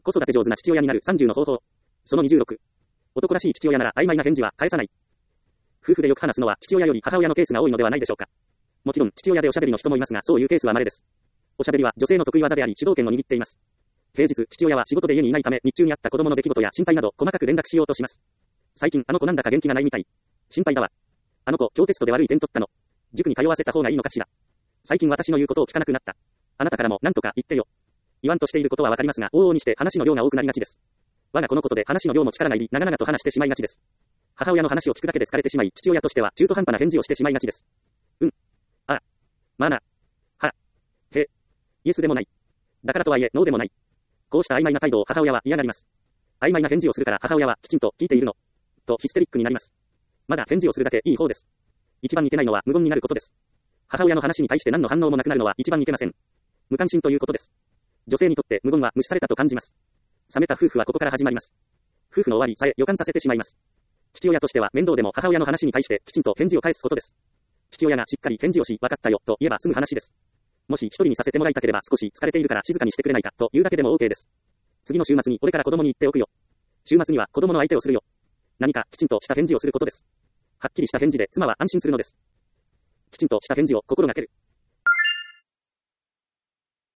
子育て上手な父親になる30の方法。その26。男らしい父親なら曖昧な返事は返さない。夫婦でよく話すのは父親より母親のケースが多いのではないでしょうか。もちろん父親でおしゃべりの人もいますが、そういうケースは稀です。おしゃべりは女性の得意技であり主導権を握っています。平日、父親は仕事で家にいないため、日中にあった子供の出来事や心配など細かく連絡しようとします。最近あの子なんだか元気がないみたい。心配だわ。あの子、今日テストで悪い点取ったの。塾に通わせた方がいいのかしら。最近私の言うことを聞かなくなった。あなたからも何とか言ってよ。言わんとしていることはわかりますが、往々にして話の量が多くなりがちです。我がこのことで話の量も力が入り、長々と話してしまいがちです。母親の話を聞くだけで疲れてしまい、父親としては中途半端な返事をしてしまいがちです。あ、まあな。は、へ、イエスでもない。だからとはいえ、ノーでもない。こうした曖昧な態度を母親は嫌がります。曖昧な返事をするから母親はきちんと聞いているの。とヒステリックになります。まだ返事をするだけいい方です。一番いけないのは無言になることです。母親の話に対して何の反応もなくなるのは一番いけません。無関心ということです。女性にとって無言は無視されたと感じます。冷めた夫婦はここから始まります。夫婦の終わりさえ予感させてしまいます。父親としては面倒でも母親の話に対してきちんと返事を返すことです。父親がしっかり返事をし、分かったよと言えば済む話です。もし一人にさせてもらいたければ少し疲れているから静かにしてくれないかというだけでも OK です。次の週末にこれから子供に言っておくよ。週末には子供の相手をするよ。何かきちんとした返事をすることです。はっきりした返事で妻は安心するのです。きちんとした返事を心がける。